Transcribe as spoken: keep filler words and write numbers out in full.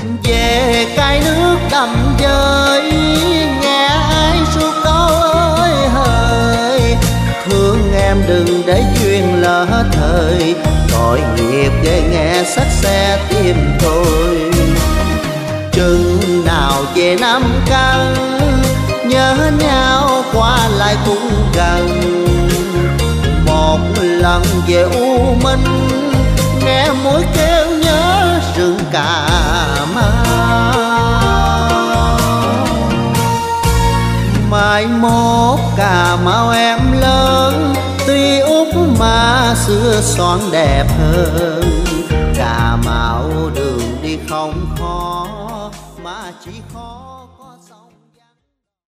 về cái nước đầm dơi, nghe ai ru câu ơi hỡi. Thương em đừng để duyên lỡ thời, tội nghiệp ghê nghe xách xe tim tôi. Chừng nào về năm căn, nhớ nhau qua lại cũng gần. Một lần về U Minh, nghe mối kêu nhớ rừng Cà Mau. Mai mốt Cà Mau em lớn, tuy út mà xưa xoan đẹp hơn. Cà Mau đường đi không